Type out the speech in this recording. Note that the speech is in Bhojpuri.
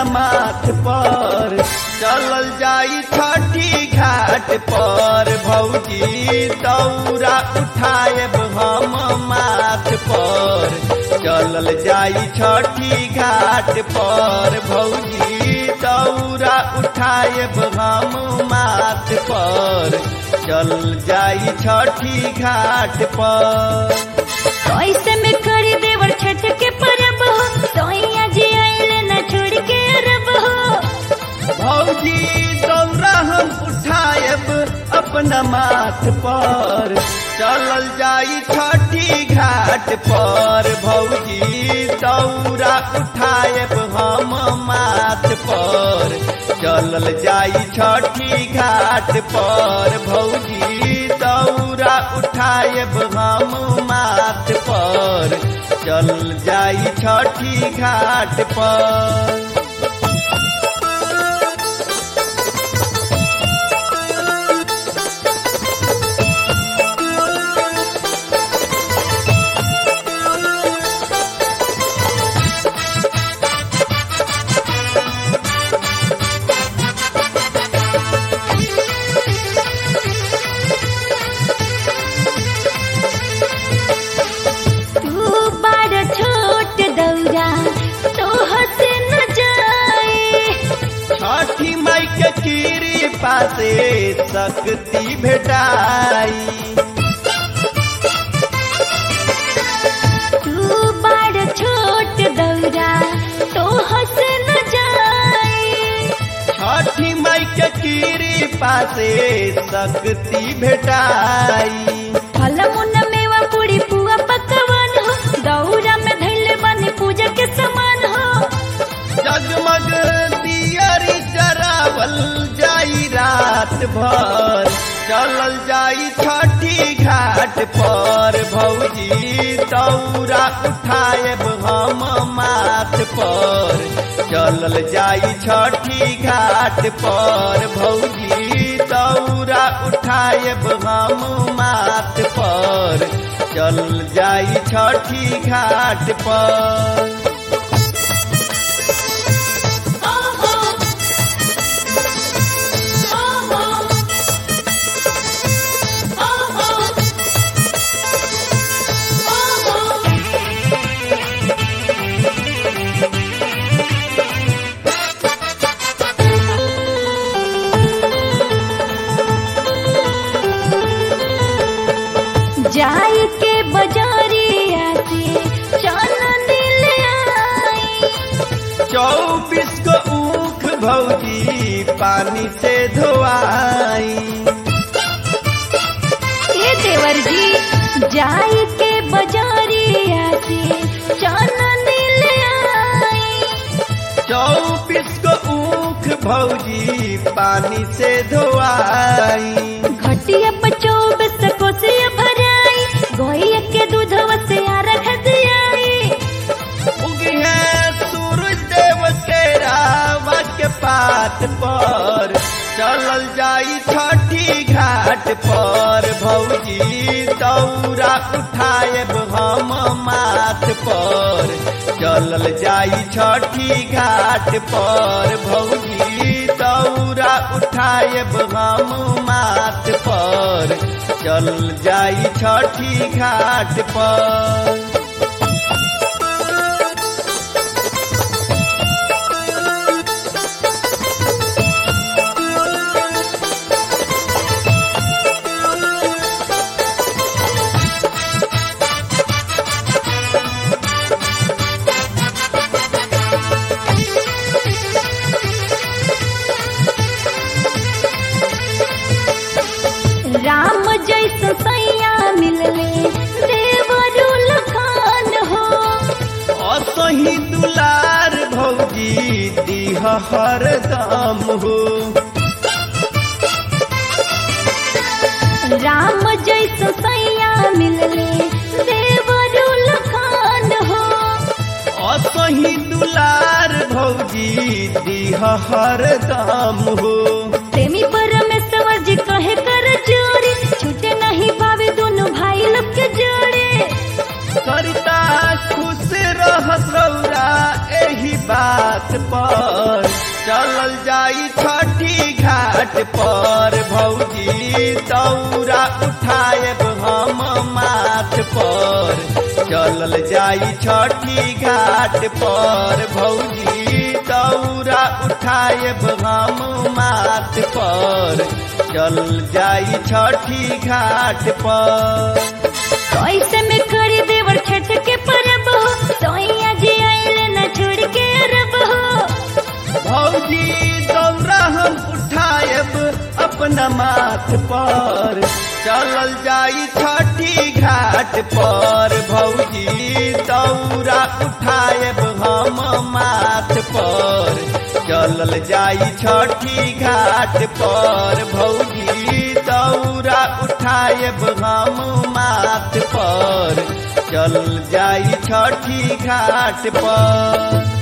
माथ पर चलल जाई छठी घाट पर भौजी दौरा उठाएब हम माथ पर चलल जाई छठी घाट पर भौजी दौरा उठाएब हम माथ पर चल जाई छठी घाट पर। कैसे में करी देवर छठ के परब हो तोइया जी आइले न छोड़ के अरब हो। भौजी दौरा हम उठाएब अपना माथ पर चलल जाई छठी घाट पर भौजी दौरा उठाएब हम माथ पर चलल जाई छठी घाट पर भौजी दौरा उठाएब हम माथ पर चल जाई छठी घाट पर। छठी माई के कृपा से शक्ति भेटाई तू बड़ छोट दौरा तो हंस न जाए। छठी माई के कृपा से शक्ति भेटाई फल मुन मेवा पूरी पुआ पकवान हो दौरा में धैले बनी पूजा के समान हो। जगमग दियरी जरावल जाई रात भर चलल जाई छठी घाट पर भौजी दौरा उठाएब हम माथ पर चलल जाई छठी घाट पर भौजी दौरा उठाएब हम माथ पर चल जाई छठी घाट पर। जाई के बजारिया से चानन ले आई 24 को ऊख भौजी पानी से धोआई। ये देवर जी जाई के बजारिया से चानन ले आई 24 को ऊख भौजी पानी से धोआई। घटिया पर 24 को से भराई गोइया के दूधवा से रख दियाई। उगी है सूरज देव के रावा के पात पर चलल जाई छठी घाट पर भौजी दौरा उठाएब हम माथ पर चलल जाई छठी घाट पर भौजी दौरा उठाएब हम माथ पर चल जाई छठी घाट पर। राम जैसा सैया मिलले देवरू लखान हो असही दुलार भौजी दीह हरदम हो। राम जैसा सैया मिलले देवरू लखान हो असही दुलार भौजी दीह हरदम हो। प्रेमी परमेश्वर जी कहे कर जोड़ी छूटे नहीं पावे दोनों भाई लोग के जोड़े। सरिता खुश रहत रौरा एही बात पर चलल जाई छठी घाट पर भौजी दौरा उठाएब हम माथ पर चलल जाई छठी घाट पर भौजी दौरा उठाएब हम माथ पर चल जाई छठी घाट पर। कैसे में करी देवर छठ के परब हो सोइया जी आइले न छोड़ के रब हो। भौजी दौरा हम उठाएब अपना माथ पर चलल जाई छठी घाट पर भौजी दौरा उठाएब हम माथ पर चलल जाई छठी घाट पर भौजी दौरा उठाएब हम माथ पर चल जाई छठी घाट पर।